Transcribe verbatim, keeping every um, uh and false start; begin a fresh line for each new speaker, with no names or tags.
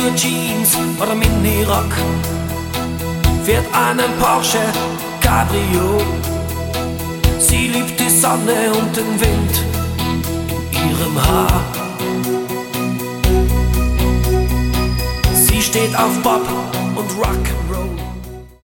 nur Jeans oder Mini-Rock, fährt einen Porsche Cabrio. Sie liebt die Sonne und den Wind in ihrem Haar. Sie steht auf Pop und Rock,